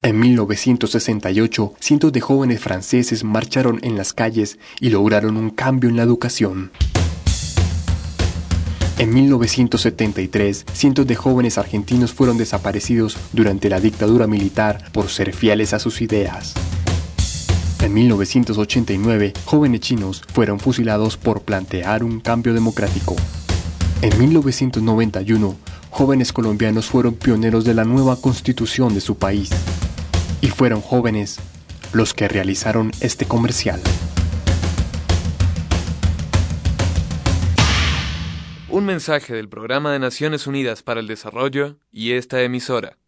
En 1968, cientos de jóvenes franceses marcharon en las calles y lograron un cambio en la educación. En 1973, cientos de jóvenes argentinos fueron desaparecidos durante la dictadura militar por ser fieles a sus ideas. En 1989, jóvenes chinos fueron fusilados por plantear un cambio democrático. En 1991, jóvenes colombianos fueron pioneros de la nueva constitución de su país. Y fueron jóvenes los que realizaron este comercial. Un mensaje del Programa de Naciones Unidas para el Desarrollo y esta emisora.